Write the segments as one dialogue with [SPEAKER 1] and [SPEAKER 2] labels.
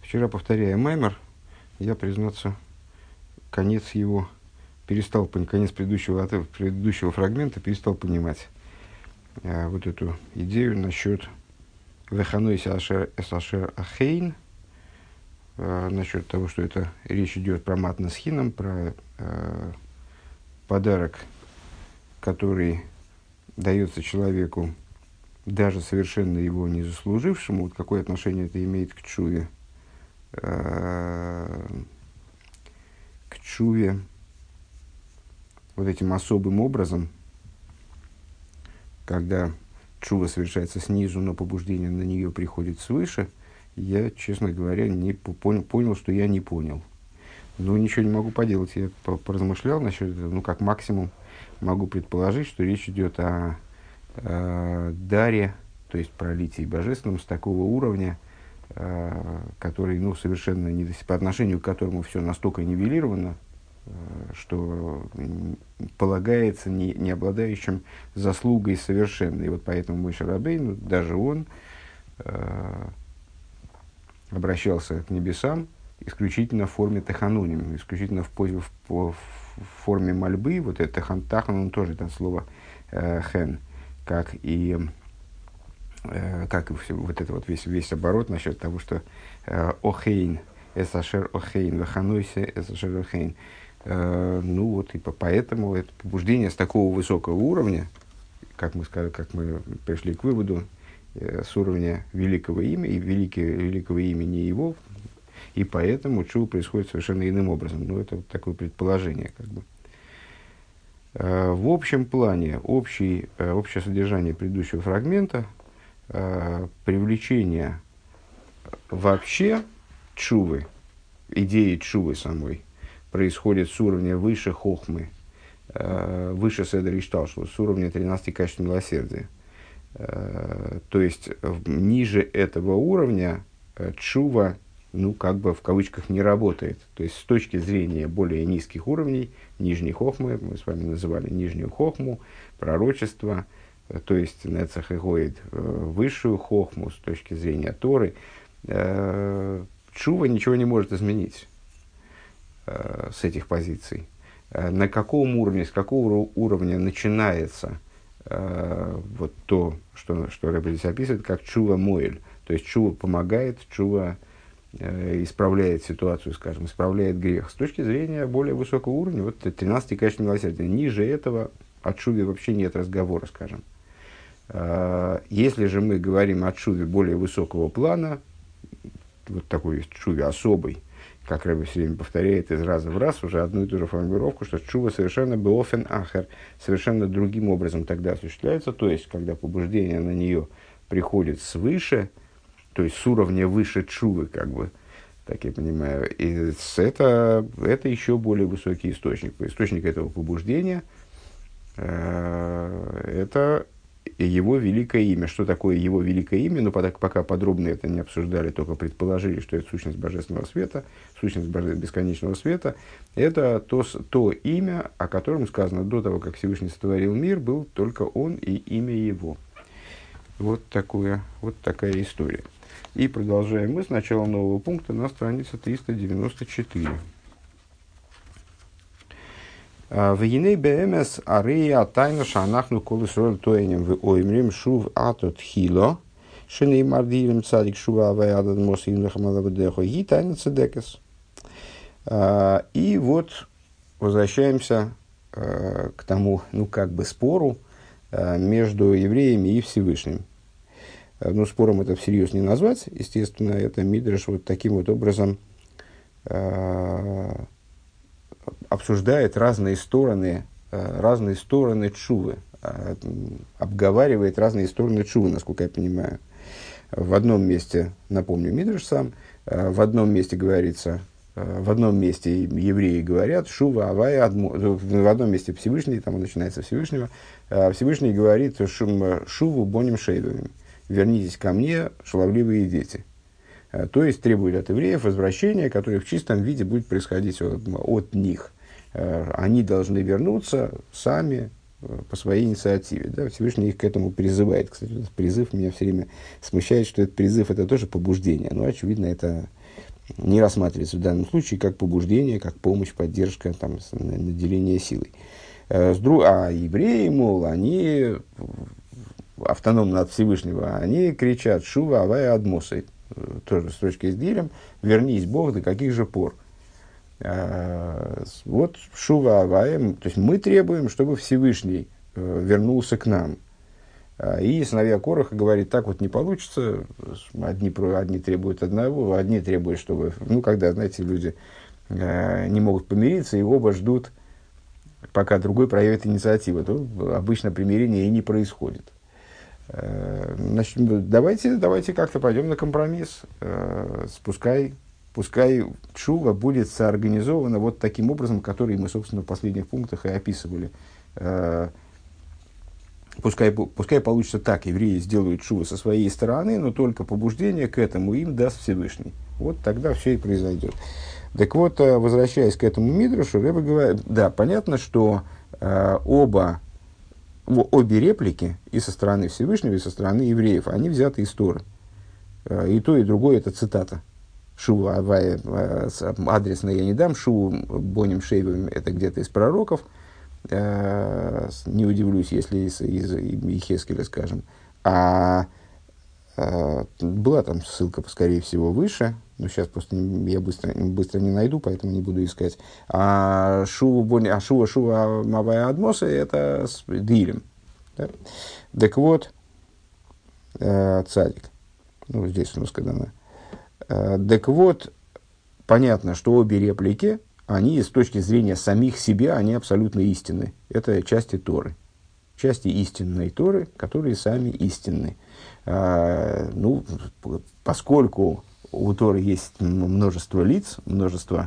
[SPEAKER 1] Вчера, повторяя маймер, я, признаться, конец его конец предыдущего фрагмента перестал понимать. Вот эту идею насчет «Веханой эсашер ахейн», насчет того, что это речь идет про матнес хинам, про подарок, который дается человеку, даже совершенно его не заслужившему. Вот какое отношение это имеет к чуве? К чуве вот этим особым образом, когда чува совершается снизу, но побуждение на нее приходит свыше, я, честно говоря, понял, что я не понял. Но ничего не могу поделать. Я поразмышлял насчет этого. Как максимум могу предположить, что речь идет о даре, то есть пролитии божественном с такого уровня, который, совершенно по отношению к которому все настолько нивелировано, что полагается не обладающим заслугой совершенной. И вот поэтому Моше Рабейну, даже он, обращался к небесам исключительно в форме тахануним, исключительно в форме мольбы. Вот это таханун тоже это слово хен, как и вот это вот весь оборот насчет того, что охейн, эсашер охейн, ваханойсе эсашер охейн. И поэтому это побуждение с такого высокого уровня, как мы пришли к выводу, с уровня великого имя, и великого имени его, и поэтому чува происходит совершенно иным образом. Это вот такое предположение, В общем плане, общее содержание предыдущего фрагмента, привлечение вообще чувы, идеи чувы самой, происходит с уровня выше хохмы, выше седер ишталшус, с уровня 13 качеств милосердия. То есть, ниже этого уровня чува, в кавычках, не работает. То есть, с точки зрения более низких уровней, нижней хохмы, мы с вами называли нижнюю хохму, пророчество, то есть, нецах и гоид, высшую хохму, с точки зрения Торы, чува ничего не может изменить с этих позиций. На каком уровне, с какого уровня начинается вот то, что Рэбе здесь описывает, как чува моэль. То есть, чува помогает, чува исправляет ситуацию, исправляет грех. С точки зрения более высокого уровня, 13-й качество милосердия. Ниже этого о чуве вообще нет разговора, Если же мы говорим о чуве более высокого плана, вот такой чуве особой, как Рэбе все время повторяет из раза в раз уже одну и ту же формулировку, что чува совершенно беофен ахер, совершенно другим образом тогда осуществляется, то есть, когда побуждение на нее приходит свыше, то есть, с уровня выше чувы, так я понимаю, и это еще более высокий источник. Источник этого побуждения это его великое имя. Что такое его великое имя? Пока подробно это не обсуждали, только предположили, что это сущность божественного света, сущность бесконечного света. Это то имя, о котором сказано до того, как Всевышний сотворил мир, был только он и имя его. Вот такая история. И продолжаем мы с начала нового пункта на странице 394. Вегиней бэмэс арея тайна шанахну колесроль тоэнем в оймрим шув атот хило шеней мардирим цадик шува авайадад мосим лахамалавадехо и тайна цедекес. И вот возвращаемся к тому, спору между евреями и Всевышним. Спором это всерьез не назвать, естественно, это Мидраш вот таким вот образом обсуждает разные стороны тшувы, обговаривает разные стороны тшувы, насколько я понимаю. В одном месте, напомню, Мидраш сам, в одном месте евреи говорят «шува авай адмо», в одном месте Всевышний, там он начинается Всевышнего, Всевышний говорит «шуву боним шейвами», «вернитесь ко мне, шаловливые дети». То есть, требует от евреев возвращения, которое в чистом виде будет происходить от них. Они должны вернуться сами по своей инициативе. Да? Всевышний их к этому призывает. Кстати, этот призыв меня все время смущает, что этот призыв – это тоже побуждение. Но, очевидно, это не рассматривается в данном случае как побуждение, как помощь, поддержка, там, наделение силой. А евреи, мол, они автономно от Всевышнего, они кричат «Шува авая адмосой». Тоже строчка с дилем «Вернись, Бог, до каких же пор?» Вот «Шува авая», то есть мы требуем, чтобы Всевышний вернулся к нам. И сыновья Кораха говорит, так вот не получится, одни требуют одного, одни требуют, чтобы, когда, знаете, люди не могут помириться, и оба ждут, пока другой проявит инициативу, то обычно примирение и не происходит. Значит, давайте как-то пойдем на компромисс, пускай тшува будет соорганизована вот таким образом, который мы, собственно, в последних пунктах и описывали. Пускай получится так, евреи сделают тшуву со своей стороны, но только побуждение к этому им даст Всевышний. Вот тогда все и произойдет. Так вот, возвращаясь к этому мидрашу, Ребе говорит, да, понятно, что обе реплики, и со стороны Всевышнего, и со стороны евреев, они взяты из Торы. И то, и другое это цитата. Шуву авая, адресно я не дам, шуву боним шейвым, это где-то из пророков. Не удивлюсь, если из Йехескеля, скажем. Была там ссылка, скорее всего, выше, но сейчас просто я быстро не найду, поэтому не буду искать. Шува авая адмоса это с дилем. Да? Так вот, цадик. Здесь у нас дана. Так вот, понятно, что обе реплики, они с точки зрения самих себя, они абсолютно истинны. Это части Торы. Части истинной Торы, которые сами истинны. Поскольку у Торы есть множество лиц, множество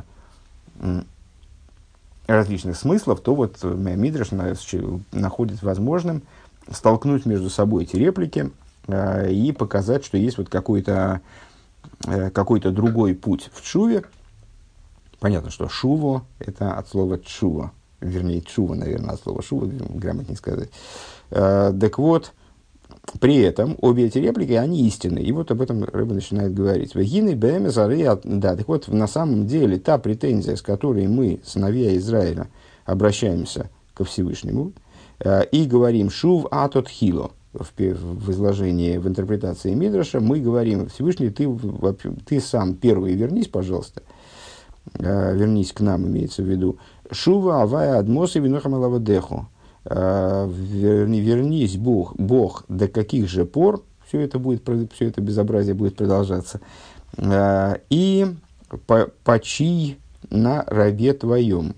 [SPEAKER 1] различных смыслов, то вот Мидраш находит возможным столкнуть между собой эти реплики и показать, что есть вот какой-то другой путь в тшуве. Понятно, что шуво – это от слова тшува. Вернее, тшува, наверное, от слова шува, грамотнее сказать. Так вот, при этом обе эти реплики, они истинны. И вот об этом Ребе начинает говорить. Да, так вот, на самом деле, та претензия, с которой мы, сыновья Израиля, обращаемся ко Всевышнему, и говорим «шув атот хило», в изложении, в интерпретации Мидраша, мы говорим «Всевышний, ты сам первый вернись, пожалуйста». Вернись к нам, имеется в виду. Шува авая адмосы винохам алавадеху. Вернись, Бог, до каких же пор все это безобразие будет продолжаться. И почий на рабе твоем.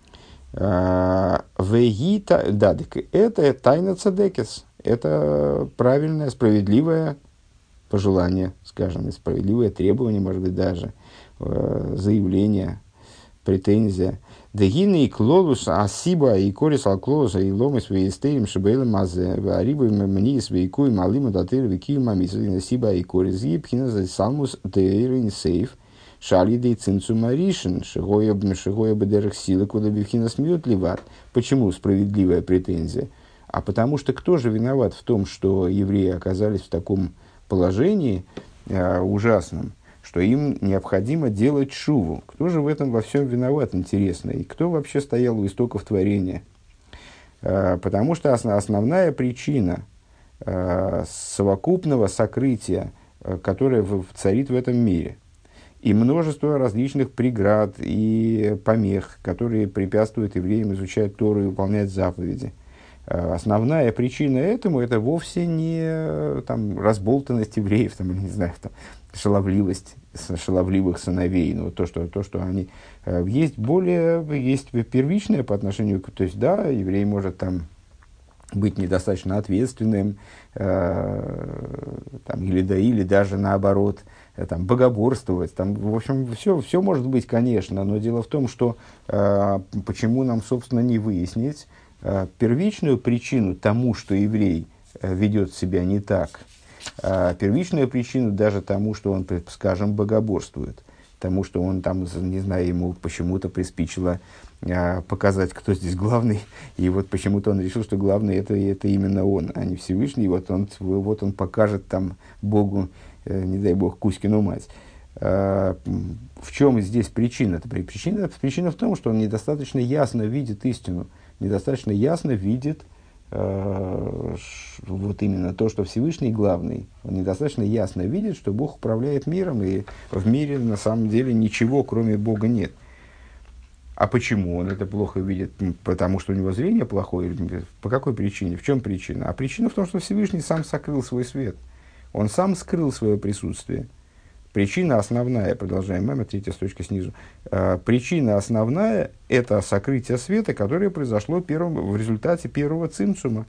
[SPEAKER 1] Вегита, да, это тайна цадекес. Это правильное, справедливое пожелание, скажем, справедливое требование, может быть, даже заявление, претензия. Дегины и клолус асиба и корис алклоуса и ломы свои стеем шибейлем азе варибы мне свои куй малима датыр вики мамису сиба и корис епхина за салмус дейрин сейф шалидей цинцу маришин шигоя бедерах силы куда бифхина смеют ливат. Почему справедливая претензия? А потому что кто же виноват в том, что евреи оказались в таком положении ужасном, что им необходимо делать шуву? Кто же в этом во всем виноват, интересно? И кто вообще стоял у истоков творения? Потому что основная причина совокупного сокрытия, которое царит в этом мире, и множество различных преград и помех, которые препятствуют евреям изучать Тору и выполнять заповеди. Основная причина этому – это вовсе не разболтанность евреев, не знаю, шаловливость шаловливых сыновей. Но то, что они… Есть первичное по отношению к… То есть, да, еврей может быть недостаточно ответственным, или даже наоборот, богоборствовать. В общем, все может быть, конечно, но дело в том, что почему нам, собственно, не выяснить первичную причину тому, что еврей ведет себя не так, первичную причину даже тому, что он, скажем, богоборствует, тому, что он ему почему-то приспичило показать, кто здесь главный, и вот почему-то он решил, что главный это именно он, а не Всевышний, вот он покажет Богу, не дай Бог, Кузькину мать. В чем здесь причина? Причина в том, что он недостаточно ясно видит истину, недостаточно ясно видит вот именно то, что Всевышний главный. Он недостаточно ясно видит, что Бог управляет миром, и в мире на самом деле ничего, кроме Бога, нет. А почему он это плохо видит? Потому что у него зрение плохое? По какой причине? В чем причина? А причина в том, что Всевышний сам сокрыл свой свет. Он сам скрыл свое присутствие. Причина основная, продолжаем, мама, третья строчка снизу. Причина основная – это сокрытие света, которое произошло в результате первого цимцума.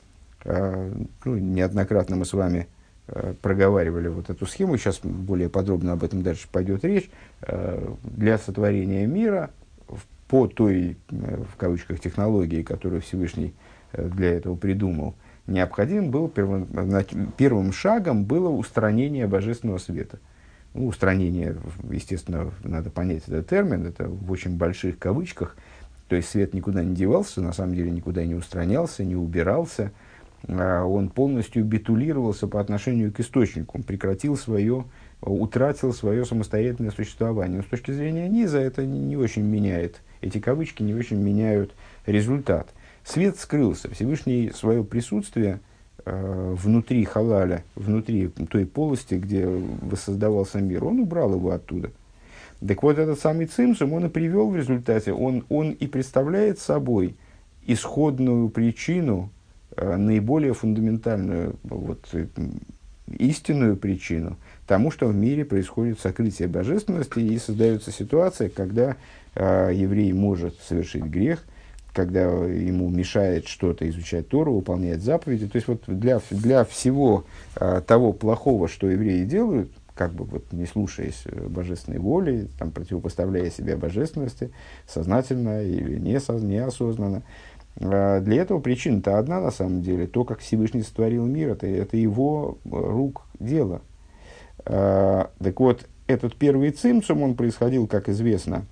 [SPEAKER 1] Неоднократно мы с вами проговаривали вот эту схему, сейчас более подробно об этом дальше пойдет речь. Для сотворения мира по той, в кавычках, технологии, которую Всевышний для этого придумал, необходим был первым шагом было устранение божественного света. Устранение, естественно, надо понять этот термин, это в очень больших кавычках, то есть свет никуда не девался, на самом деле никуда не устранялся, не убирался, он полностью битулировался по отношению к источнику, он утратил свое самостоятельное существование. Но с точки зрения низа это не очень меняет, эти кавычки не очень меняют результат. Свет скрылся, Всевышний свое присутствие внутри халаля, внутри той полости, где воссоздавался мир, он убрал его оттуда. Так вот, этот самый цимсум, он и привел в результате, он и представляет собой исходную причину, наиболее фундаментальную, истинную причину тому, что в мире происходит сокрытие божественности и создается ситуация, когда еврей может совершить грех, когда ему мешает что-то изучать Тору, выполнять заповеди. То есть вот для всего того плохого, что евреи делают, как бы не слушаясь божественной воли, там, противопоставляя себя божественности, сознательно или неосознанно, для этого причина-то одна на самом деле. То, как Всевышний сотворил мир, это его рук дело. Так вот, этот первый цимсум, он происходил, как известно,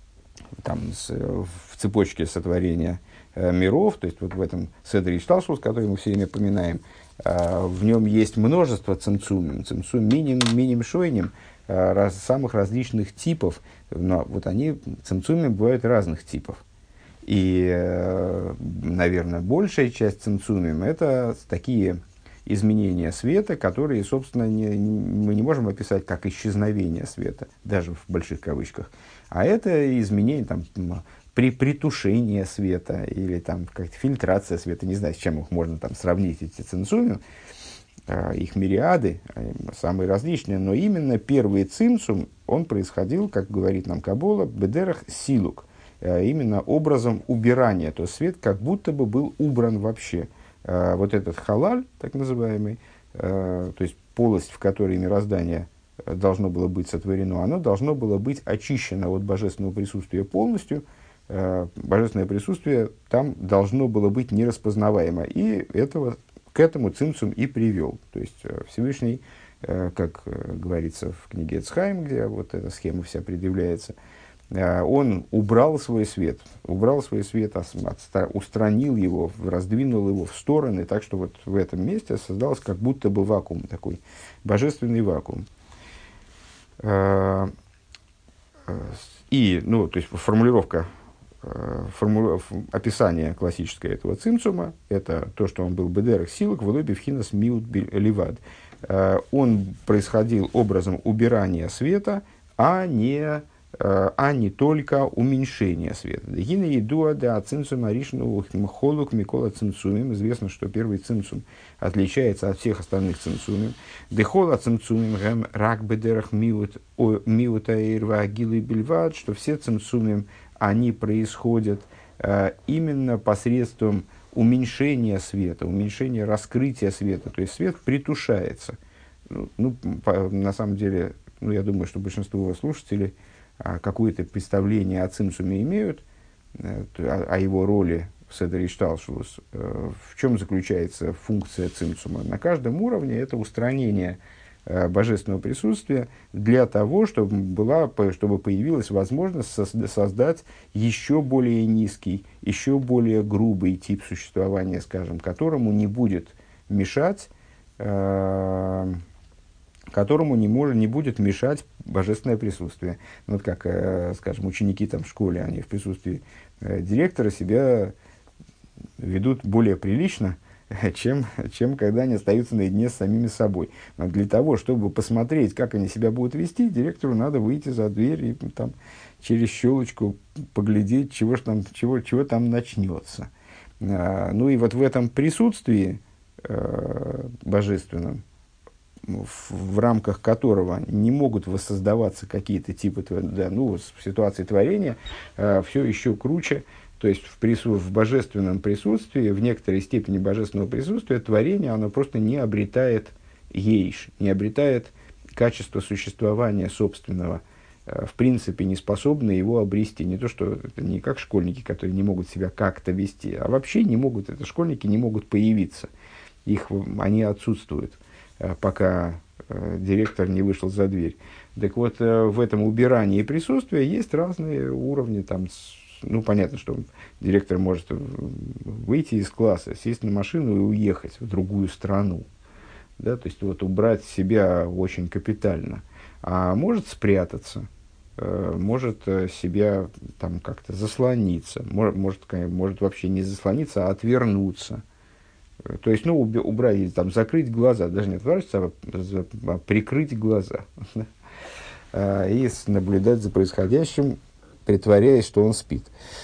[SPEAKER 1] в цепочке сотворения миров, то есть вот в этом Седер Ишталшус, который мы все время поминаем, в нем есть множество цимцумим, миним, шойним, самых различных типов, но вот цимцумим бывают разных типов. И, наверное, большая часть цимцумим – это такие изменения света, которые, собственно, мы не можем описать как исчезновение света, даже в больших кавычках. А это изменение, притушение света или как-то фильтрация света. Не знаю, с чем их можно сравнить, эти цимцумим. Их мириады, самые различные. Но именно первый цимцум, он происходил, как говорит нам Кабола, бедерах силук. Именно образом убирания. То есть свет как будто бы был убран вообще. Вот этот халаль, так называемый, то есть полость, в которой мироздание должно было быть сотворено, оно должно было быть очищено от божественного присутствия полностью. Божественное присутствие там должно было быть нераспознаваемо. И к этому цимцум и привел. То есть Всевышний, как говорится в книге Эцхайм, где вот эта схема вся предъявляется, он убрал свой свет, устранил его, раздвинул его в стороны, так что вот в этом месте создался как будто бы вакуум, такой божественный вакуум. И, то есть формулировка, описание классическое этого цимцума, это то, что он был бедерах силок, в лобе вхинас миут ливад. Он происходил образом убирания света, а не только уменьшение света. Известно, что первый цимцум отличается от всех остальных цимцумим. Что все цимцумим, они происходят именно посредством уменьшения света, уменьшения раскрытия света. То есть свет притушается. На самом деле, я думаю, что большинство слушателей какое-то представление о цимцуме имеют, о его роли в Седер Ишталшус. В чем заключается функция цимцума? На каждом уровне это устранение божественного присутствия для того, чтобы появилась возможность создать еще более низкий, еще более грубый тип существования, скажем, которому не будет мешать которому не будет мешать божественное присутствие. Ну, вот как, скажем, ученики там в школе, они в присутствии директора себя ведут более прилично, чем когда они остаются наедине с самими собой. Но для того, чтобы посмотреть, как они себя будут вести, директору надо выйти за дверь и там, через щелочку поглядеть, чего там начнется. Ну и вот в этом присутствии божественном, в рамках которого не могут воссоздаваться какие-то типы, в ситуации творения, все еще круче. То есть в божественном присутствии, в некоторой степени божественного присутствия, творение, оно просто не обретает ейш, не обретает качество существования собственного, в принципе не способны его обрести. Не то, что это не как школьники, которые не могут себя как-то вести, а вообще не могут, это школьники не могут появиться. Они отсутствуют, пока директор не вышел за дверь. Так вот, в этом убирании присутствия есть разные уровни. Там, понятно, что директор может выйти из класса, сесть на машину и уехать в другую страну. Да, то есть, убрать себя очень капитально. А может спрятаться, может себя там как-то заслониться, может вообще не заслониться, а отвернуться. То есть, убрать, там, закрыть глаза, даже не отворачиваться, а прикрыть глаза. И наблюдать за происходящим, притворяясь, что он спит.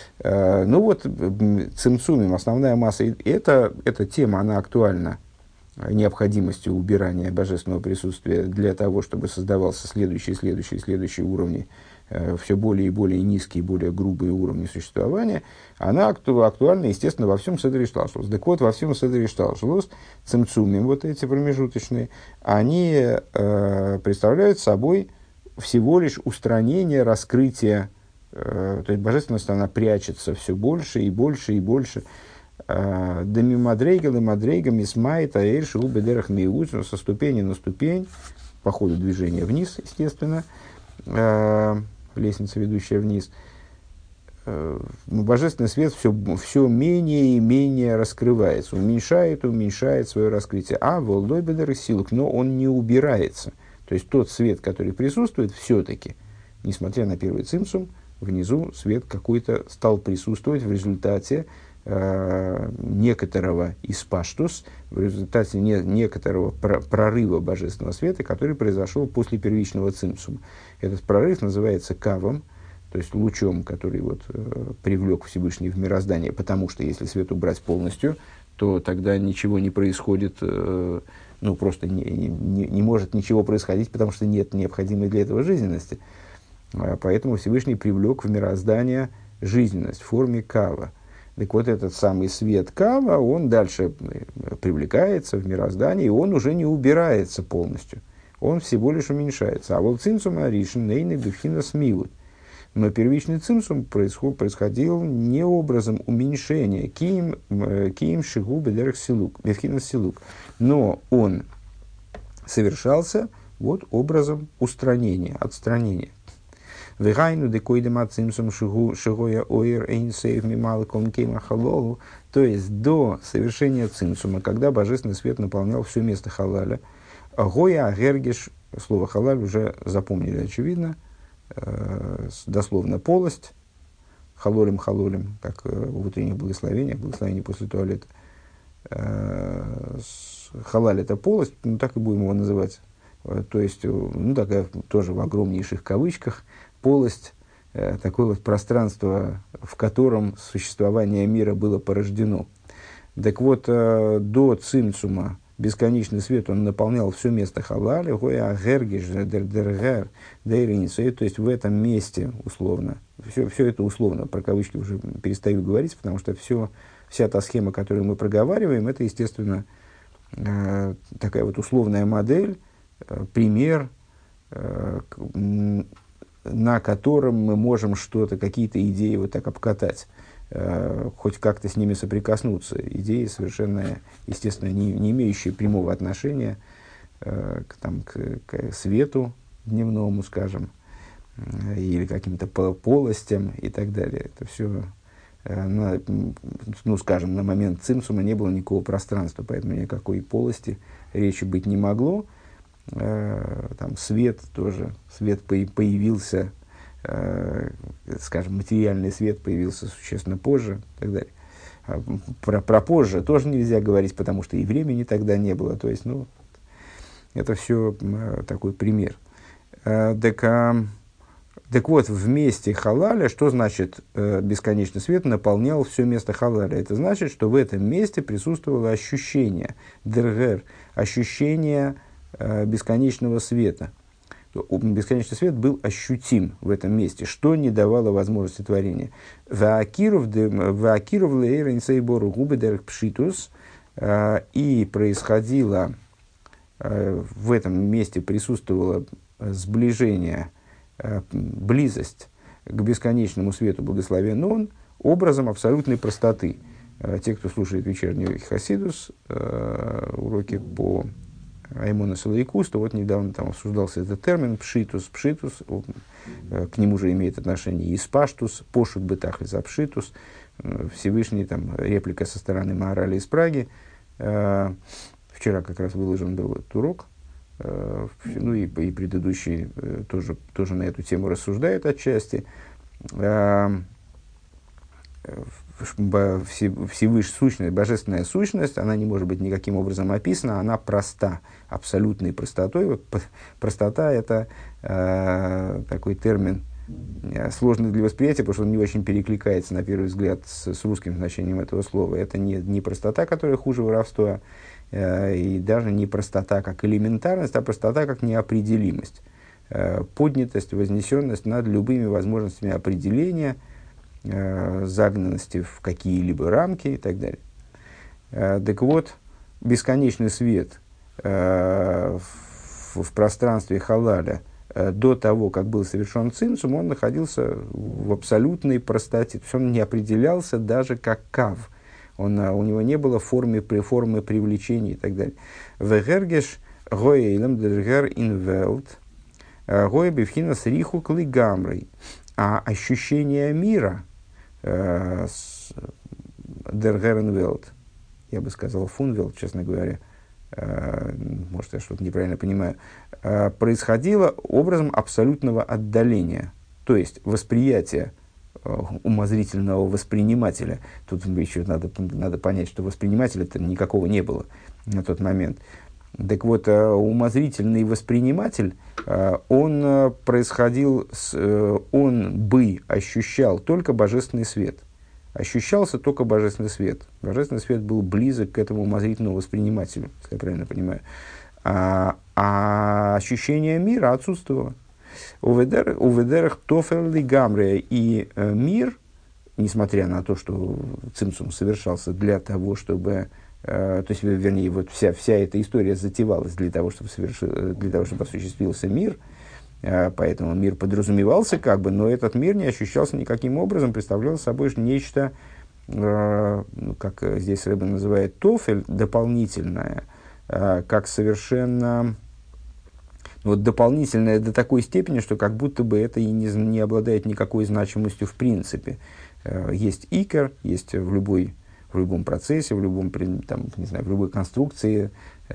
[SPEAKER 1] Цимцумим, основная масса, эта тема, она актуальна необходимостью убирания божественного присутствия для того, чтобы создавался следующие уровни, все более и более низкие, более грубые уровни существования, она актуальна, естественно, во всем Седер Ишталшелус. Так вот, во всем Седер Ишталшелус цимцумим, эти промежуточные, они представляют собой всего лишь устранение, раскрытие, то есть божественность, она прячется все больше и больше и больше. Дами мадрейгал и мадрейгам исмайт аэйрши у бедерах миут, со ступени на ступень, по ходу движения вниз, естественно, лестница, ведущая вниз, божественный свет все менее и менее раскрывается, уменьшает свое раскрытие. А волдой бедерах силок, но он не убирается. То есть тот свет, который присутствует, все-таки, несмотря на первый цимсум, внизу свет какой-то стал присутствовать в результате некоторого испаштус, в результате некоторого прорыва божественного света, который произошел после первичного цимсума. Этот прорыв называется кавом, то есть лучом, который привлек Всевышний в мироздание, потому что если свет убрать полностью, то тогда ничего не происходит, просто не может ничего происходить, потому что нет необходимой для этого жизненности. Поэтому Всевышний привлек в мироздание жизненность в форме кава. Так вот, этот самый свет кава, он дальше привлекается в мироздание, и он уже не убирается полностью. Он всего лишь уменьшается. А вот цимсум аришин нейны бифхина смилут. Но первичный цимсум происходил не образом уменьшения, киим шигу бедерах силук, бифхина силук. Но он совершался образом устранения, отстранения. Вегайну декойдем ацимсум шигоя оир эйнсейв мималком кейма халолу, то есть до совершения цимсума, когда божественный свет наполнял все место халаля, гоя агергиш, слово халаль уже запомнили, очевидно, дословно полость, халолем, как в утренних благословениях, благословение после туалета. Халаль — это полость, так и будем его называть. То есть, такая тоже в огромнейших кавычках, полость, такое пространство, в котором существование мира было порождено. Так вот, до цимцума бесконечный свет, он наполнял все место халаля, то есть в этом месте, условно, все это условно, про кавычки уже перестаю говорить, потому что вся та схема, которую мы проговариваем, это, естественно, такая условная модель, пример, на котором мы можем какие-то идеи так обкатать, хоть как-то с ними соприкоснуться. Идеи совершенно, естественно, не имеющие прямого отношения к свету дневному, скажем, или каким-то полостям и так далее. Это все, скажем, на момент цимсума не было никакого пространства, поэтому никакой полости речи быть не могло. там свет тоже, свет появился, скажем, материальный свет появился существенно позже и так далее. Про позже тоже нельзя говорить, потому что и времени тогда не было. То есть, ну, это все такой пример. Так вот, в месте халаля, что значит бесконечный свет наполнял все место халаля? Это значит, что в этом месте присутствовало ощущение, дергер, ощущение бесконечного света. Бесконечный свет был ощутим в этом месте, что не давало возможности творения. И происходило, в этом месте присутствовало сближение, близость к бесконечному свету, благословен он, образом абсолютной простоты. Те, кто слушает вечерний Хасидус, уроки по Аймона Салайкус, то вот недавно там обсуждался этот термин пшитус, к нему же имеет отношение и спаштус, пошут бытах и запшитус, Всевышний, там, реплика со стороны Маорали из Праги. Вчера как раз выложен был этот урок, ну и предыдущий тоже на эту тему рассуждает отчасти. Всевышняя сущность, божественная сущность, она не может быть никаким образом описана, она проста, абсолютной простотой. Вот, простота – это такой термин, сложный для восприятия, потому что он не очень перекликается, на первый взгляд, с русским значением этого слова. Это не простота, которая хуже воровства, и даже не простота как элементарность, а простота как неопределимость, поднятость, вознесенность над любыми возможностями определения, загнанности в какие-либо рамки и так далее. Так вот, бесконечный свет в пространстве халаля до того, как был совершен цимсум, он находился в абсолютной простоте. То есть он не определялся даже как кав. У него не было формы привлечения и так далее. Вегергеш гоэйлем дергер инвелт гоэ бифхинас риху клигамрей. А ощущение мира дергеренвелт, я бы сказал фунвелт, честно говоря, может, я что-то неправильно понимаю, происходило образом абсолютного отдаления, то есть восприятие умозрительного воспринимателя. Тут еще надо понять, что воспринимателя-то никакого не было на тот момент. Так вот, умозрительный восприниматель, он происходил, он бы ощущал только божественный свет. Ощущался только божественный свет. Божественный свет был близок к этому умозрительному воспринимателю, если я правильно понимаю. А ощущение мира отсутствовало. У ведерах тофелли гамре. И мир, несмотря на то, что цимсум совершался для того, чтобы... То есть, вернее, вот вся эта история затевалась для того, чтобы осуществился мир, поэтому мир подразумевался как бы, но этот мир не ощущался никаким образом, представлял собой нечто, как здесь Рэбе называет, тофель, дополнительное, как совершенно... Вот дополнительное до такой степени, что как будто бы это и не обладает никакой значимостью в принципе. Есть икер, есть в любом процессе, в любой конструкции,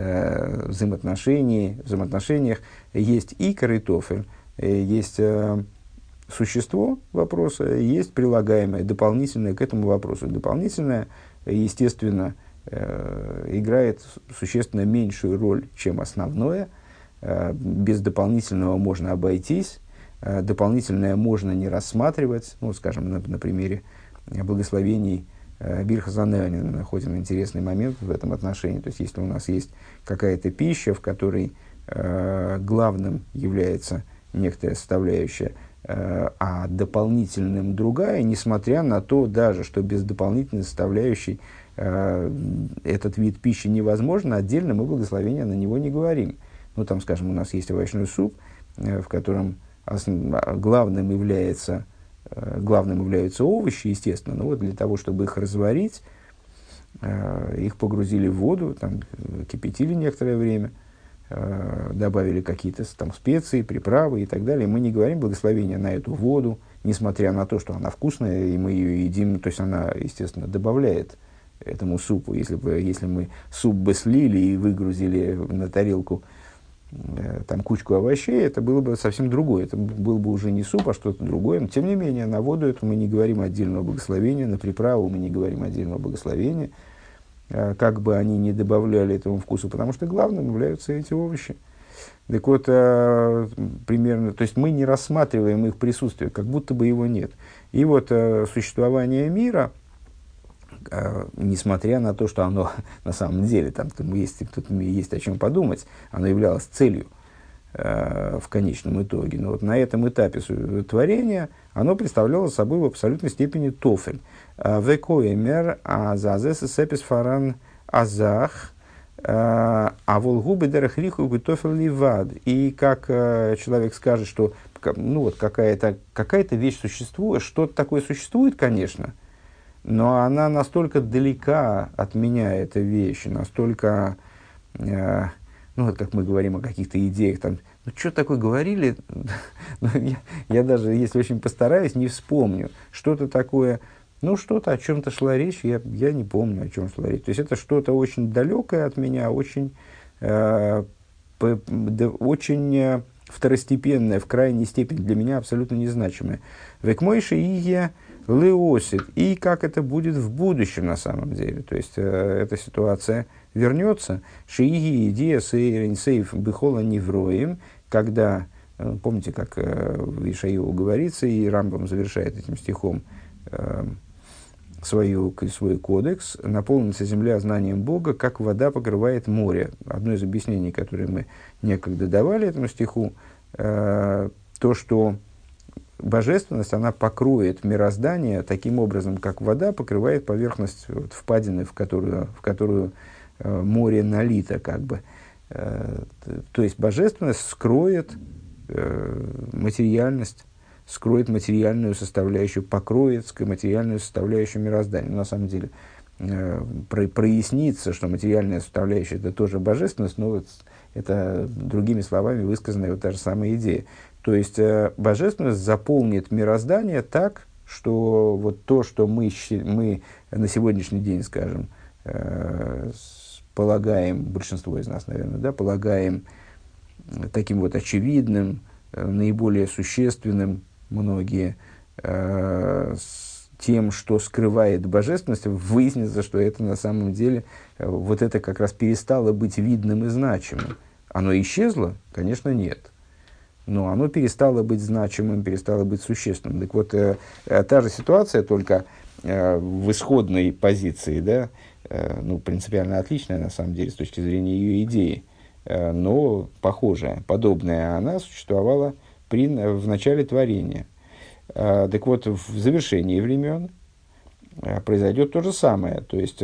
[SPEAKER 1] взаимоотношениях есть икор и тофель, есть существо вопроса, есть прилагаемое, дополнительное к этому вопросу. Дополнительное, естественно, играет существенно меньшую роль, чем основное. Без дополнительного можно обойтись, дополнительное можно не рассматривать. Ну, скажем, на примере благословений Бирха Занеани находим интересный момент в этом отношении. То есть, если у нас есть какая-то пища, в которой главным является некоторая составляющая, а дополнительным другая, несмотря на то даже, что без дополнительной составляющей этот вид пищи невозможно, отдельно мы благословения на него не говорим. Ну, там, скажем, у нас есть овощной суп, в котором главным являются овощи, естественно, но вот для того, чтобы их разварить, их погрузили в воду, там, кипятили некоторое время, добавили какие-то там специи, приправы и так далее. Мы не говорим благословения на эту воду, несмотря на то, что она вкусная, и мы ее едим, то есть она, естественно, добавляет этому супу. Если мы суп бы слили и выгрузили на тарелку там кучку овощей, это было бы совсем другое. Это был бы уже не суп, а что-то другое. Но, тем не менее, на воду это мы не говорим отдельного благословения, на приправу мы не говорим отдельного благословения, как бы они ни добавляли этому вкусу, потому что главным являются эти овощи. Так вот, примерно, то есть мы не рассматриваем их присутствие, как будто бы его нет. И вот существование мира, несмотря на то, что оно на самом деле, там тут есть о чем подумать, оно являлось целью в конечном итоге. Но вот на этом этапе творения оно представляло собой в абсолютной степени тофель. Векоэмер азазес сепис фаран азах а волгубы дерахриху тофель ливад. И как человек скажет, что ну, вот какая-то вещь существует, что-то такое существует, конечно, но она настолько далека от меня, эта вещь, настолько, ну, вот как мы говорим о каких-то идеях, там, ну, что такое говорили, я даже, если очень постараюсь, не вспомню, что-то такое, ну, что-то, о чем-то шла речь, я не помню, о чем шла речь. То есть, это что-то очень далекое от меня, очень, очень второстепенное, в крайней степени для меня абсолютно незначимое. Векмойши ие леосит. И как это будет в будущем на самом деле. То есть, эта ситуация вернется. Шииги идея сейф бихола невроем, когда, помните, как в Ишаиу говорится, и Рамбам завершает этим стихом свой кодекс, наполнится земля знанием Бога, как вода покрывает море. Одно из объяснений, которое мы некогда давали этому стиху, то, что божественность, она покроет мироздание таким образом, как вода покрывает поверхность впадины, в которую море налито, как бы. То есть, божественность скроет материальность, скроет материальную составляющую, покроет материальную составляющую мироздания. Но на самом деле прояснится, что материальная составляющая – это тоже божественность, но вот это другими словами высказанная вот та же самая идея. То есть, божественность заполнит мироздание так, что вот то, что мы на сегодняшний день, скажем, полагаем, большинство из нас, наверное, да, полагаем таким вот очевидным, наиболее существенным, многие, тем, что скрывает божественность, выяснится, что это на самом деле, вот это как раз перестало быть видным и значимым. Оно исчезло? Конечно, нет. Но оно перестало быть значимым, перестало быть существенным. Так вот, та же ситуация, только в исходной позиции, да, ну, принципиально отличная, на самом деле, с точки зрения ее идеи, но похожая, подобная, она существовала в начале творения. Так вот, в завершении времен произойдет то же самое. То есть,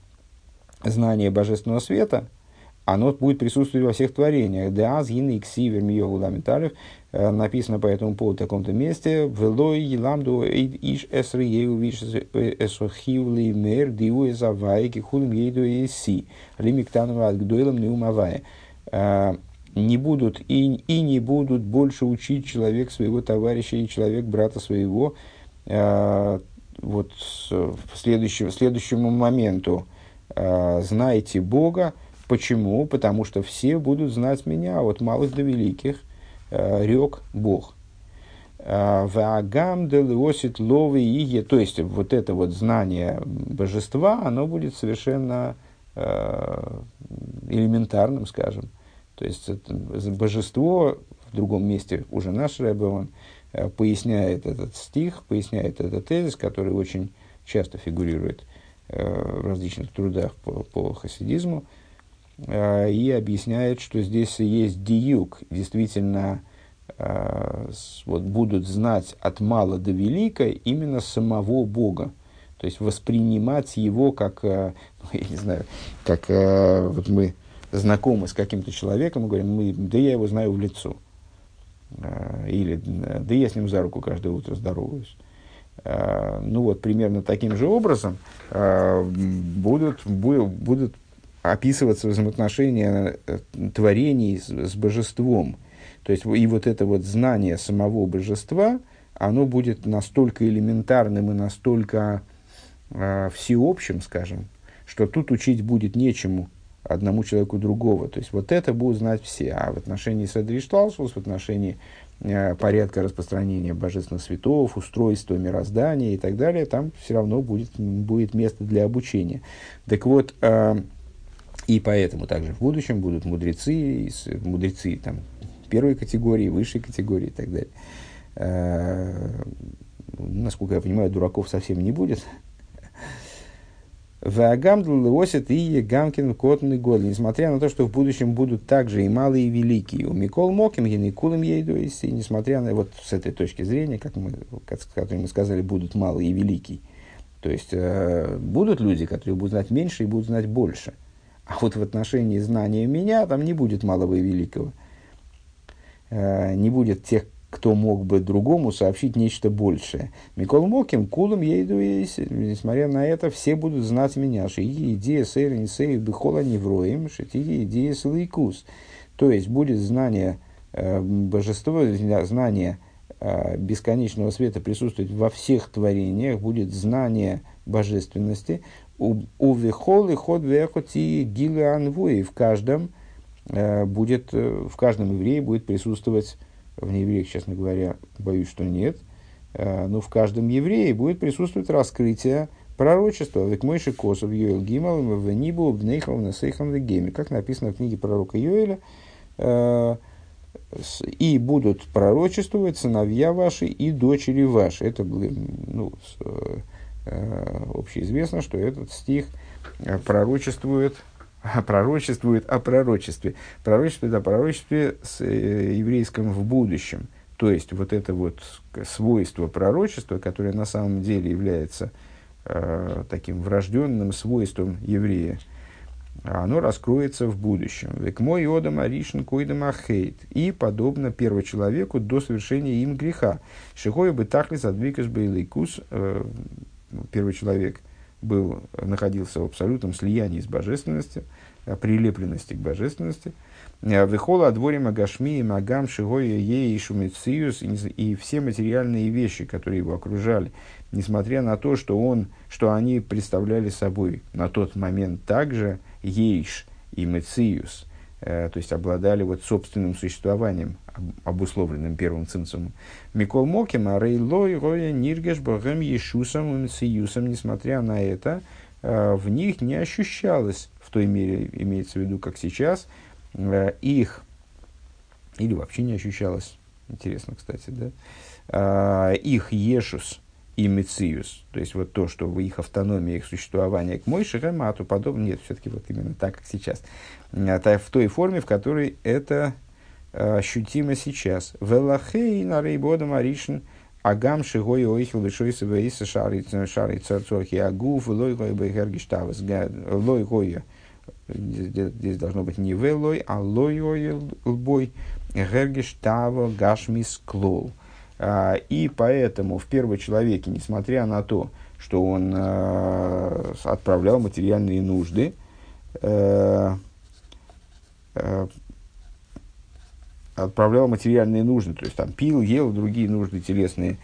[SPEAKER 1] знание божественного света, оно будет присутствовать во всех творениях. Деаз, гины, иксивер, миёгуламиталев. Написано по этому поводу в таком-то месте. Велой, еламду, иш, эсры, еу, виш, эсохивли, мэр, диу, эзавай, кихулим, ейду, эси. Лимиктанова, гдойлам, неумавая. Не будут и не будут больше учить человек своего товарища и человек брата своего. Вот следующему моменту знайте Бога. Почему? Потому что все будут знать меня, от малых до великих, рек Бог. Ваагам делиосит ловы иге. То есть, вот это вот знание божества, оно будет совершенно элементарным, скажем. То есть, божество, в другом месте уже наш Ребе, он поясняет этот стих, поясняет этот тезис, который очень часто фигурирует в различных трудах по хасидизму, и объясняет, что здесь есть диюк, действительно вот, будут знать от мала до велика именно самого Бога. То есть, воспринимать его как, ну, я не знаю, как вот мы знакомы с каким-то человеком, мы говорим, да я его знаю в лицо. Или, да я с ним за руку каждое утро здороваюсь. Ну вот, примерно таким же образом будут описываться взаимоотношения творений с божеством. То есть, и вот это вот знание самого божества, оно будет настолько элементарным и настолько всеобщим, скажем, что тут учить будет нечему одному человеку другого. То есть вот это будут знать все. А в отношении Седри Шталшус, в отношении порядка распространения божественных светов, устройства мироздания и так далее, там все равно будет место для обучения. Так вот, и поэтому также в будущем будут мудрецы там, первой категории, высшей категории и так далее. Насколько я понимаю, дураков совсем не будет. Ваагамдлосит и Гамкин Котный год. Несмотря на то, что в будущем будут также и малые, и великие. У Микол Моким, Яникулым Ейду, и несмотря на вот с этой точки зрения, как мы сказали, будут малые и великие. То есть будут люди, которые будут знать меньше и будут знать больше. А вот в отношении знания меня там не будет малого и великого. Не будет тех, кто мог бы другому сообщить нечто большее. Микол Моким, Кулам Ейду, несмотря на это, все будут знать меня. Шиги идея сейрен сейв бихола невроем, шиги идея слейкус. То есть будет знание божества, знание бесконечного света присутствовать во всех творениях, будет знание божественности. У вихолы ход вехоти гилы анвуи. В каждом еврее будет присутствовать. В неевреях, честно говоря, боюсь, что нет. Но в каждом еврее будет присутствовать раскрытие пророчества. Век Мойши Косов Йоэл Гимал в Нибу Бнейхам Насейхам Вегеме. Как написано в книге пророка Йоэля. И будут пророчествовать сыновья ваши и дочери ваши. Это общеизвестно, что этот стих пророчествует о пророчестве. Пророчествует о пророчестве еврейском в будущем. То есть, вот это вот свойство пророчества, которое на самом деле является таким врожденным свойством еврея, оно раскроется в будущем. Век мой одам аришн койдам ахейт. И подобно первочеловеку до совершения им греха. Шихой бы тахлис адвикаш бейлейкус. Первый человек находился в абсолютном слиянии с божественностью, прилепленности к божественности. Вихола адворим агашми магам шигоя ей шумициус. И все материальные вещи, которые его окружали, несмотря на то, что они представляли собой на тот момент также ейш и мециус, то есть обладали вот собственным существованием, обусловленным первым цимцумом. Микол Моким, Арейлой, Роя, Ниргеш, Богем, Ешусом и Мециусом, несмотря на это, в них не ощущалось, в той мере, имеется в виду, как сейчас, их, или вообще не ощущалось, интересно, кстати, да, их Ешус и Мециус, то есть вот то, что в их автономии, их существования к Мойше Ремату подобно, нет, все-таки вот именно так, как сейчас, в той форме, в которой это ощутимо сейчас. Велахей на рейбодам аришн агам шигой ойхил бешойса вейса шарит царцохи агуф лойгой бехергиштавас лойгой. Здесь должно быть не велой, а лойгой лбой гергиштава гашмис клол. И поэтому в первом человеке, несмотря на то, что он отправлял материальные нужды, то есть там пил, ел, другие нужды телесные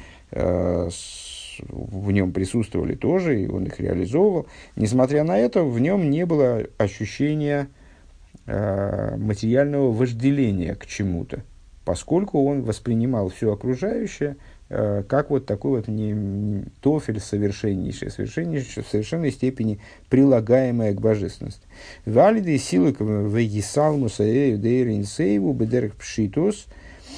[SPEAKER 1] в нем присутствовали тоже, и он их реализовывал. Несмотря на это, в нем не было ощущения материального вожделения к чему-то, поскольку он воспринимал все окружающее как вот такой вот тофель совершеннейший, в совершенной степени прилагаемое к божественности. Валиды силы в Есалмуса дейринсейву бедерх пшитус.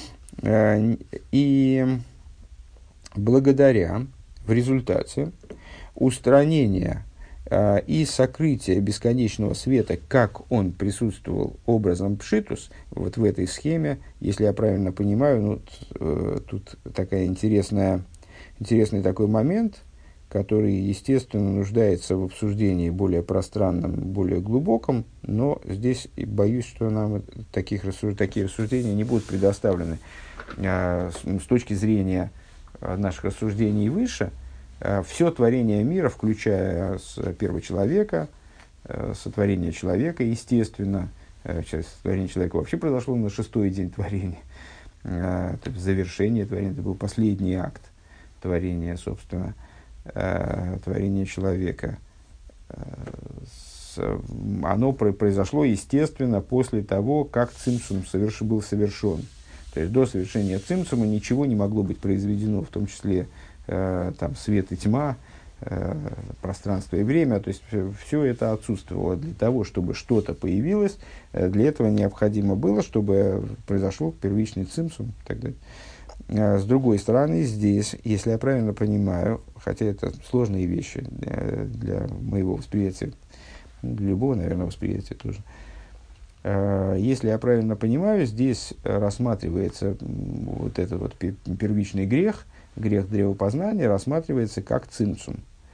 [SPEAKER 1] И благодаря, в результате устранения и сокрытия бесконечного света, как он присутствовал образом пшитус, вот в этой схеме, если я правильно понимаю, тут интересный такой момент, который, естественно, нуждается в обсуждении более пространном, более глубоком, но здесь боюсь, что нам такие рассуждения не будут предоставлены. С точки зрения наших рассуждений выше, все творение мира, включая первого человека, сотворение человека, естественно, сотворение человека вообще произошло на 6-й день творения, завершение творения, это был последний акт творения, собственно, творения человека. оно произошло, естественно, после того, как цимсум был совершен. То есть до совершения цимсума ничего не могло быть произведено, в том числе там, свет и тьма, пространство и время. То есть все это отсутствовало. Для того, чтобы что-то появилось, для этого необходимо было, чтобы произошел первичный цимсум и так далее. С другой стороны, здесь, если я правильно понимаю, хотя это сложные вещи для моего восприятия, для любого, наверное, восприятия тоже, если я правильно понимаю, здесь рассматривается вот этот вот первичный грех, грех древопознания, рассматривается как цимсум.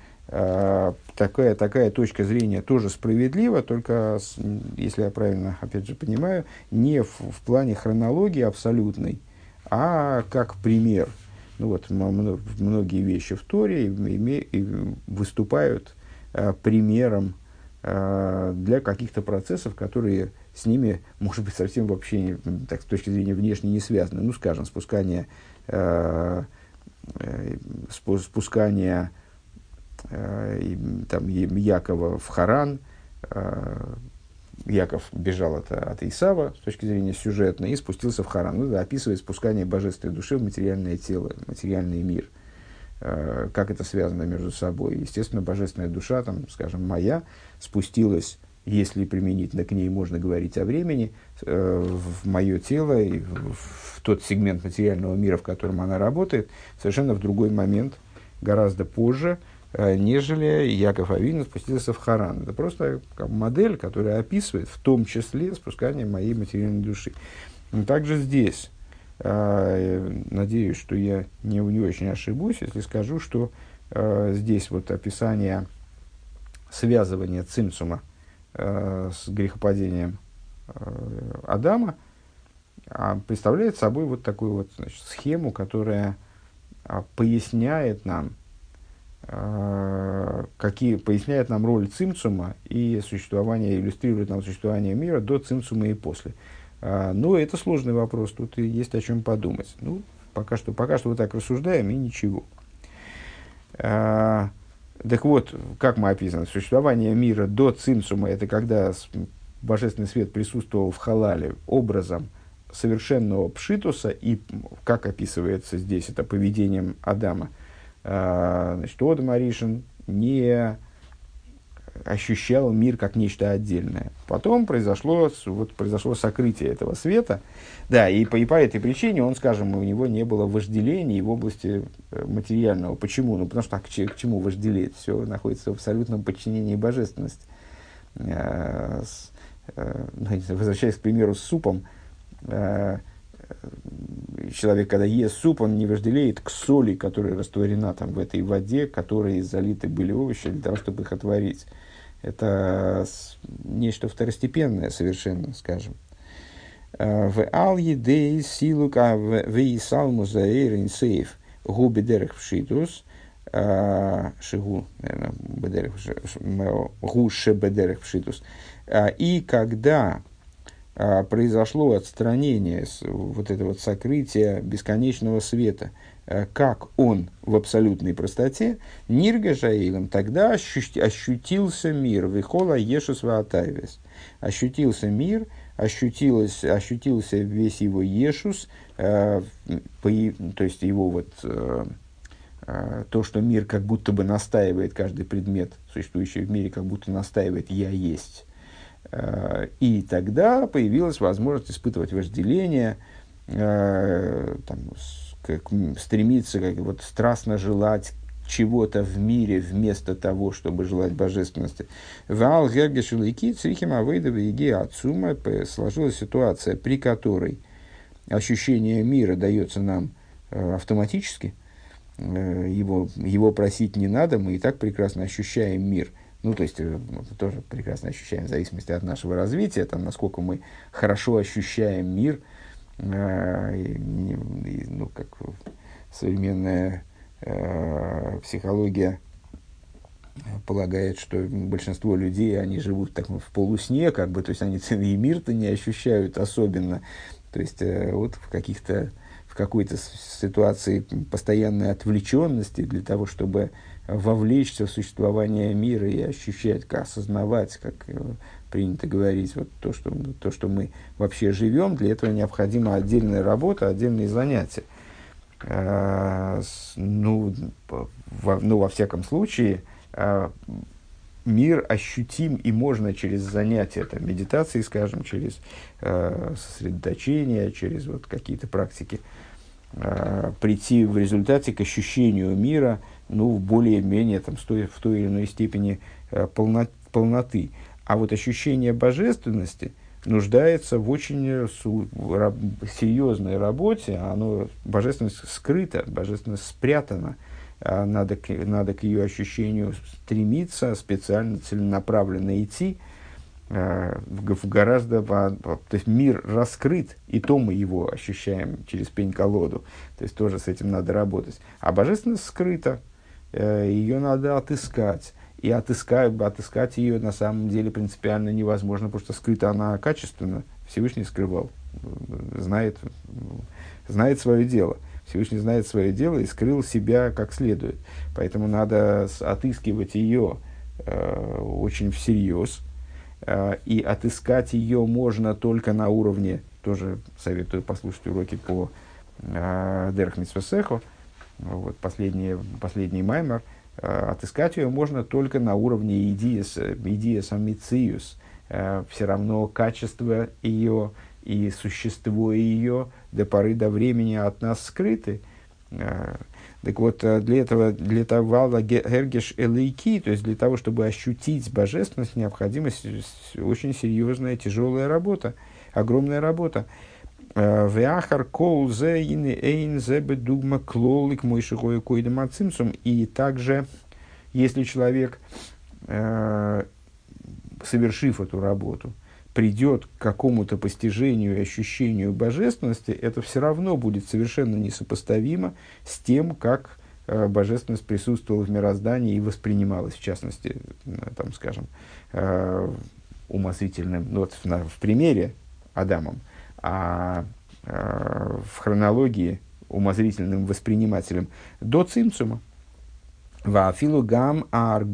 [SPEAKER 1] Такая точка зрения тоже справедлива, только, если я правильно, опять же, понимаю, не в плане хронологии абсолютной, а как пример. Ну, вот, многие вещи в Торе выступают примером для каких-то процессов, которые с ними, может быть, совсем вообще, так, с точки зрения внешне не связаны. Ну, скажем, спускание там, Якова в Харан. Яков бежал от Исава с точки зрения сюжетной и спустился в Харан. Ну, да, описывает спускание божественной души в материальное тело, материальный мир. Как это связано между собой. Естественно, божественная душа, там, скажем, моя, спустилась, если применительно к ней можно говорить о времени, в мое тело и в тот сегмент материального мира, в котором она работает, совершенно в другой момент, гораздо позже, нежели Яков Авину спустился в Харан. Это просто модель, которая описывает в том числе спускание моей материальной души. Но также здесь, надеюсь, что я не очень ошибусь, если скажу, что здесь вот описание связывания цимсума с грехопадением Адама представляет собой вот такую вот, значит, схему, которая поясняет нам, поясняет нам роль цимсума и существование, иллюстрирует нам существование мира до цимсума и после. Но это сложный вопрос, тут и есть о чем подумать. Ну, пока что вот так рассуждаем, и ничего. Так вот, как мы описаны, существование мира до цимсума, это когда божественный свет присутствовал в халале образом совершенного пшитуса, и, как описывается здесь, это поведением Адама, значит, Одам Аришин не ощущал мир как нечто отдельное. Потом произошло сокрытие этого света. Да, и по этой причине он, скажем, у него не было вожделений в области материального. Почему? Ну, потому что к чему вожделеть? Все находится в абсолютном подчинении божественности. Возвращаясь к примеру с супом, человек, когда ест суп, он не вожделеет к соли, которая растворена там, в этой воде, которой залиты были овощи, для того, чтобы их отварить. Это нечто второстепенное совершенно, скажем. В ал едей силука в исалму заэйрин сейф губи дерех пшитус шигу, наверное, гу шебедерех пшитус. И когда произошло отстранение, вот это вот сокрытие бесконечного света, как он в абсолютной простоте, нирга жаилом, тогда ощутился мир, вихола ешус ваатайвес. Ощутился мир, ощутился весь его ешус, то есть его вот, то, что мир как будто бы настаивает, каждый предмет, существующий в мире, как будто настаивает «я есть». И тогда появилась возможность испытывать вожделение, стремиться, вот, страстно желать чего-то в мире вместо того, чтобы желать божественности. Сложилась ситуация, при которой ощущение мира дается нам автоматически, его просить не надо, мы и так прекрасно ощущаем мир. Ну, то есть, тоже прекрасно ощущаем в зависимости от нашего развития, там, насколько мы хорошо ощущаем мир. Ну, как современная психология полагает, что большинство людей, они живут так, в полусне, как бы, то есть, они и мир-то не ощущают особенно. То есть, вот в в какой-то ситуации постоянной отвлеченности для того, чтобы вовлечься в существование мира и ощущать, как осознавать, как принято говорить, вот то, что мы вообще живем, для этого необходима отдельная работа, отдельные занятия. Во всяком случае, мир ощутим и можно через занятия там, медитации, скажем, через сосредоточение, через вот какие-то практики прийти в результате к ощущению мира, в более-менее там, в той или иной степени полноты. А вот ощущение божественности нуждается в очень серьезной работе. Божественность скрыта, божественность спрятана. Надо к ее ощущению стремиться, специально, целенаправленно идти. То есть мир раскрыт, и то мы его ощущаем через пень-колоду. То есть тоже с этим надо работать. А божественность скрыта, ее надо отыскать. И отыскать ее на самом деле принципиально невозможно, потому что скрыта она качественно. Всевышний скрывал, знает свое дело. Всевышний знает свое дело и скрыл себя как следует. Поэтому надо отыскивать ее очень всерьез. И отыскать ее можно только на уровне, тоже советую послушать уроки по Дерех Мицвот Сехо, вот последний маймер. Отыскать ее можно только на уровне идея самициус. Все равно качество ее и существо ее до поры до времени от нас скрыты. Так вот, для того гергеш элейки, то есть для того, чтобы ощутить божественность, необходима очень серьезная, тяжелая работа, огромная работа. Веахар кол зе ины эйн зе бедугма клолик мой шигой койдем ацимсум. И также, если человек, совершив эту работу, придет к какому-то постижению и ощущению божественности, это все равно будет совершенно несопоставимо с тем, как божественность присутствовала в мироздании и воспринималась, в частности, там, скажем, умозрительным, в примере Адамом, а в хронологии умозрительным воспринимателем до цимцума. Ваафилу гам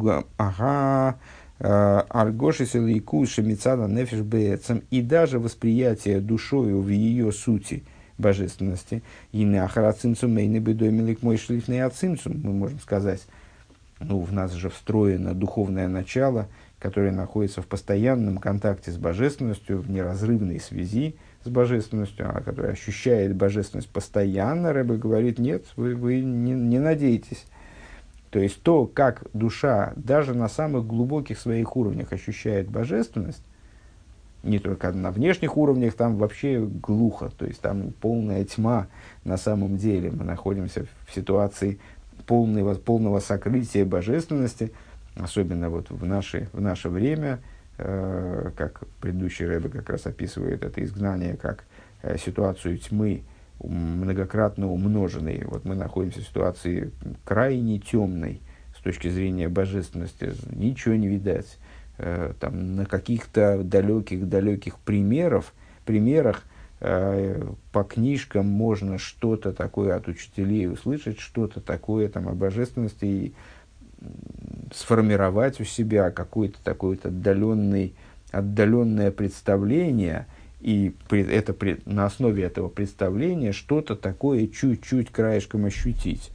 [SPEAKER 1] аргошис элейкус шемицада нефиш беэцем, и даже восприятие душою в ее сути божественности, и на ахарацимцум мейны бедоймелик мой шлифный ацимцум, мы можем сказать, в нас же встроено духовное начало, которое находится в постоянном контакте с божественностью, в неразрывной связи с божественностью, а которое ощущает божественность постоянно. Рэбе говорит: нет, вы не надейтесь. То есть то, как душа даже на самых глубоких своих уровнях ощущает божественность, не только на внешних уровнях, там вообще глухо, то есть там полная тьма на самом деле. Мы находимся в ситуации полного сокрытия божественности, особенно вот в наше время, как предыдущий рэбе как раз описывает это изгнание как ситуацию тьмы, многократно умноженной. Вот мы находимся в ситуации крайне темной с точки зрения божественности, ничего не видать. Там, на каких-то далеких примерах по книжкам можно что-то такое от учителей услышать, что-то такое там о божественности и сформировать у себя какое-то такое отдаленное представление, и на основе этого представления что-то такое чуть-чуть краешком ощутить.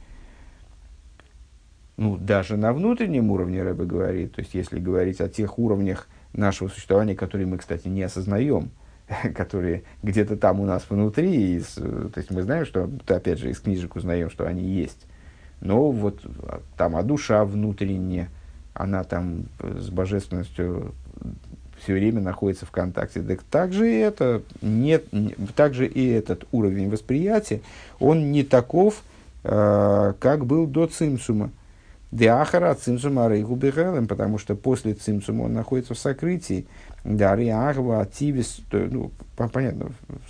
[SPEAKER 1] Даже на внутреннем уровне Рэбе говорит, то есть если говорить о тех уровнях нашего существования, которые мы, кстати, не осознаем, которые где-то там у нас внутри, то есть мы знаем, что, опять же, из книжек узнаем, что они есть, но вот там, душа внутренняя, она там с божественностью все время находится в контакте. Также и этот уровень восприятия, он не таков, как был до цимсума. Деахара цимсума рейгу бегелем, потому что после цимсума он находится в сокрытии. Дари ахва ативис, понятно,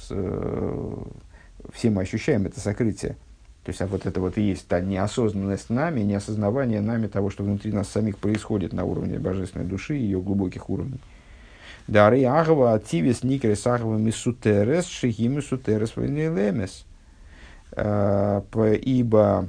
[SPEAKER 1] все мы ощущаем это сокрытие. То есть, вот это вот и есть та неосознанность нами, неосознавание нами того, что внутри нас самих происходит на уровне божественной души и ее глубоких уровней. Дары агва ативис никрес агва мисутерес шихи мисутерес венелемес. ибо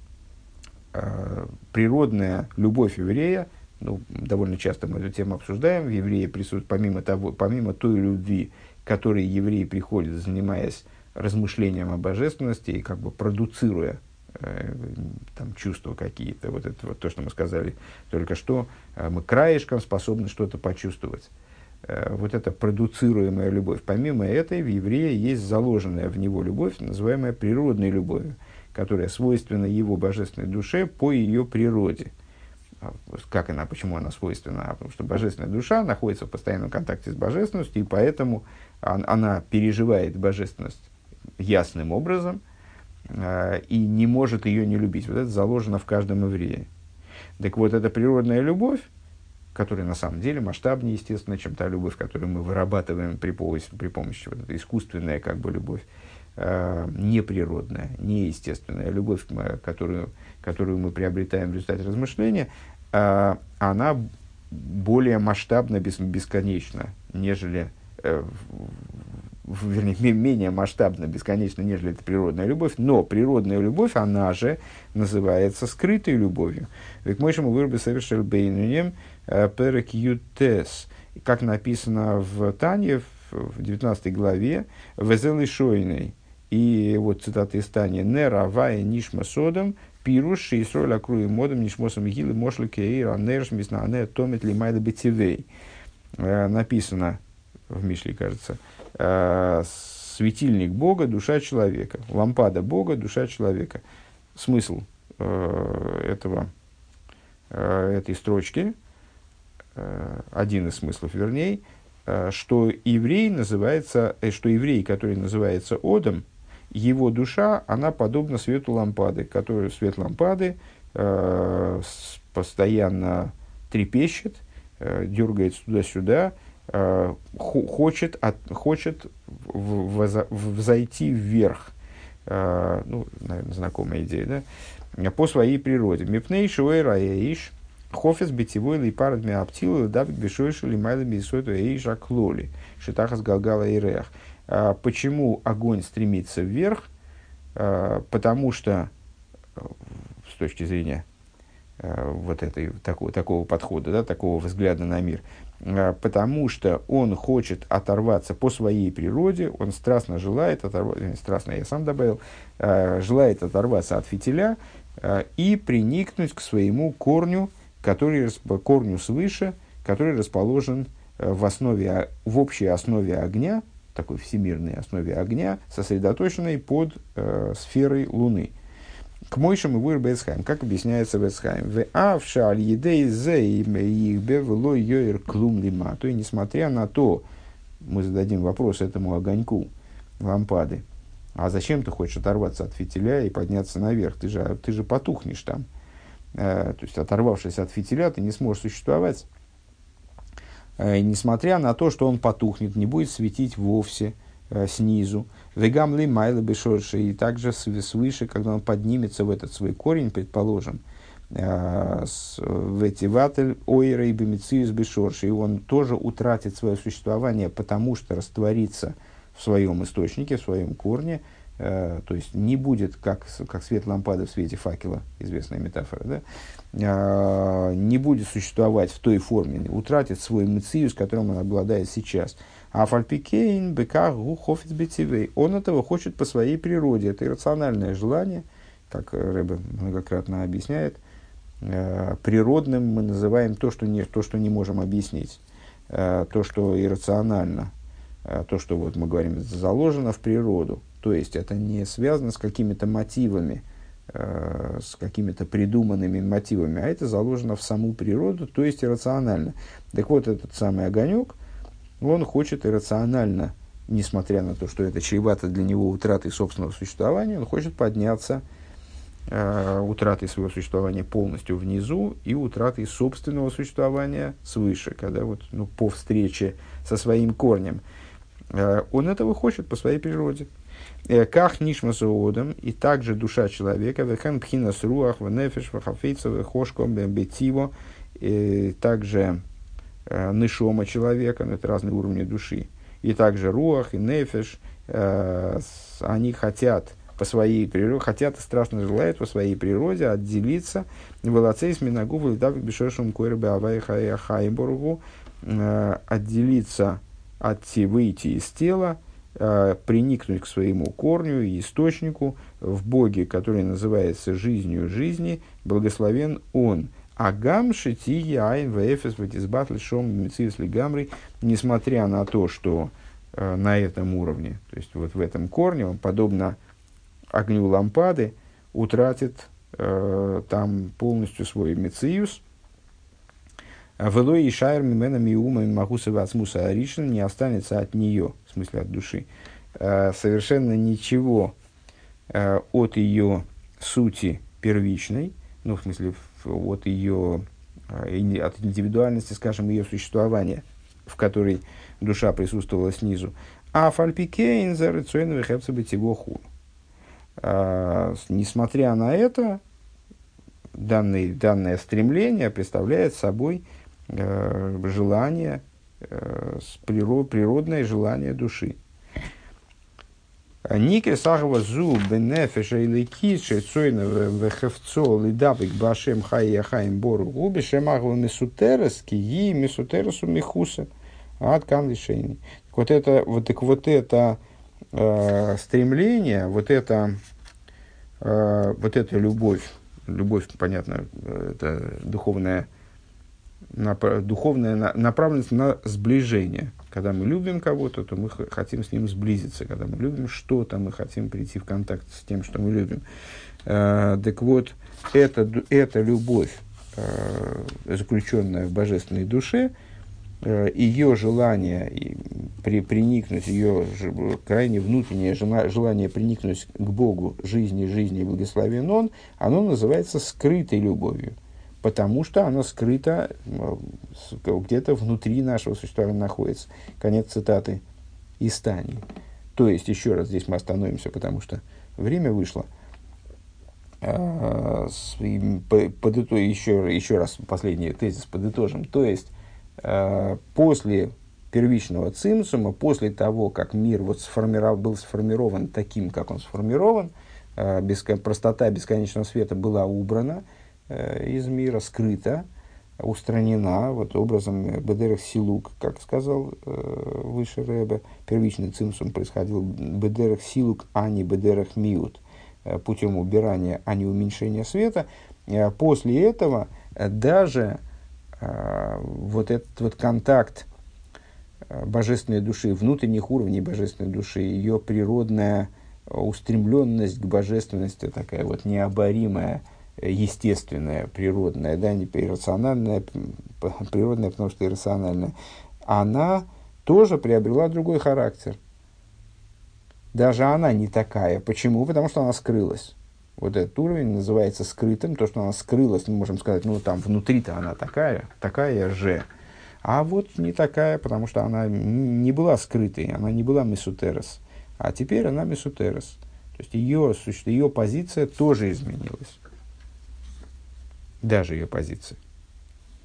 [SPEAKER 1] природная любовь еврея, ну, довольно часто мы эту тему обсуждаем, в евреи присутствует, помимо той любви, которой еврей приходит, занимаясь размышлением о божественности и как бы продуцируя там, чувства какие-то, вот это вот то, что мы сказали только что, мы краешком способны что-то почувствовать. Вот эта продуцируемая любовь. Помимо этой, в еврее есть заложенная в него любовь, называемая природной любовью, которая свойственна его божественной душе по ее природе. Как она, почему она свойственна? Потому что божественная душа находится в постоянном контакте с божественностью, и поэтому она переживает божественность ясным образом, и не может ее не любить. Вот это заложено в каждом еврее. Так вот, эта природная любовь, которая на самом деле масштабнее, естественно, чем та любовь, которую мы вырабатываем при помощи вот этой искусственная как бы любовь, неприродная, неестественная любовь, которую мы приобретаем в результате размышления, она более масштабна, бесконечна, нежели вернее, менее масштабна, бесконечно, нежели эта природная любовь, но природная любовь, она же называется скрытой любовью. Ведь мы выруби совершил бейнунем перек ютес, как написано в Тане, в 19 главе, везелы шойной, и вот цитата из Тани, не равая нишма содом, пируш и сроль акруи модом нишмосом гилы мошли кейр анерш миснане томит лимайда бетивей. Написано в Мишле, кажется, светильник Бога, душа человека, лампада Бога, душа человека. Смысл этой строчки, один из смыслов, вернее, что еврей, который называется Одом, его душа, она подобна свету лампады, который свет лампады постоянно трепещет, дергается туда-сюда, хочет взойти вверх. Ну, наверное, знакомая идея, да? По своей природе. Мипней шуэй раэиш, хофес битевой липарад миаптилу, давик бешойши лимайла бисойду эиш аклоли, шитахас галгала и реах. Почему огонь стремится вверх? Потому что, с точки зрения вот такого подхода, да, такого взгляда на мир, потому что он хочет оторваться по своей природе, он страстно желает оторваться, страстно я сам добавил, желает оторваться от фитиля и приникнуть к своему корню, корню свыше, который расположен в общей основе огня, такой всемирной основе огня, сосредоточенной под сферой Луны. К Мойшему выр Бецхайм, как объясняется Бецхайм, в авша аль едей зе их бевело йоир клум лима. То и несмотря на то, мы зададим вопрос этому огоньку лампады, а зачем ты хочешь оторваться от фитиля и подняться наверх? Ты же потухнешь там. То есть, оторвавшись от фитиля, ты не сможешь существовать. Несмотря на то, что он потухнет, не будет светить вовсе снизу. Вегам ли майла бешорши, и также свыше, когда он поднимется в этот свой корень, предположим, в эти ватель ойра и бемициус бешорши, и он тоже утратит свое существование, потому что растворится в своем источнике, в своем корне, то есть не будет как свет лампады в свете факела, известная метафора, да? Не будет существовать в той форме, утратит свой мециус, которым он обладает сейчас. А фальпикейн бека гухофиц бетивей. Он этого хочет по своей природе. Это иррациональное желание, как Ребе многократно объясняет. Природным мы называем то, что не можем объяснить. То, что иррационально. То, что вот мы говорим, заложено в природу. То есть это не связано с какими-то мотивами, с какими-то придуманными мотивами, а это заложено в саму природу, то есть иррационально. Так вот, этот самый огонек, он хочет иррационально, несмотря на то, что это чревато для него утратой собственного существования, он хочет подняться утратой своего существования полностью внизу и утратой собственного существования свыше, когда вот, по встрече со своим корнем. Он этого хочет по своей природе. Как нишмасоодом, и также душа человека, вехан пхинас руах, венефеш, вахафейца, вехошко, бетиво, также нишома человека, это разные уровни души, и также руах и нефеш, они хотят по своей природе, хотят и страшно желают по своей природе отделиться, волоцейс минагу лидавик бешешум койрбе авай хайборгу, отделиться выйти из тела, приникнуть к своему корню и источнику в Боге, который называется жизнью жизни, благословен Он. Агам шити айн вэфэс ватизбат лишом мициус лигамри, несмотря на то, что на этом уровне, то есть вот в этом корне, он, подобно огню лампады, утратит там полностью свой мициус. Велой и шайр мимена миума мимахуса вацмуса аришин, не останется от нее, в смысле от души, совершенно ничего от ее сути первичной, ну, в смысле, от ее, от индивидуальности, скажем, ее существования, в которой душа присутствовала снизу. А фальпикейн за рецойного хепцебетивоху. Несмотря на это, данное стремление представляет собой желание, природное желание души. Нике сахава зу бенефеша или кише цойна вехевцо лидавик башем хай хаим бору губи шемахва месутерес кии месутересу михуса от кан лишений. Вот это стремление, вот эта любовь, понятно, это духовная направленность на сближение. Когда мы любим кого-то, то мы хотим с ним сблизиться. Когда мы любим что-то, мы хотим прийти в контакт с тем, что мы любим. Так вот, эта любовь, заключенная в божественной душе, ее желание приникнуть, ее крайне внутреннее желание приникнуть к Богу, жизни, благословен Он, оно называется скрытой любовью. Потому что она скрыта, где-то внутри нашего существования находится. Конец цитаты из Тани. То есть, еще раз, здесь мы остановимся, потому что время вышло. Еще раз последний тезис подытожим. То есть, после первичного цимсума, после того, как мир был сформирован таким, как он сформирован, простота бесконечного света была убрана из мира, скрыта, устранена вот образом бедерах силук, как сказал выше Ребе. Первичный цимсум происходил бедерах силук, а не бедерах миут, путем убирания, а не уменьшения света. После этого даже вот этот вот контакт божественной души, внутренних уровней божественной души, ее природная устремленность к божественности, такая вот необоримая, естественная, природная, да, не иррациональная, природная, потому что иррациональная, она тоже приобрела другой характер. Даже она не такая. Почему? Потому что она скрылась. Вот этот уровень называется скрытым. То, что она скрылась, мы можем сказать, ну, там внутри-то она такая же. А вот не такая, потому что она не была скрытой, она не была месутерес. А теперь она месутерес. То есть ее позиция тоже изменилась. Даже ее позиция.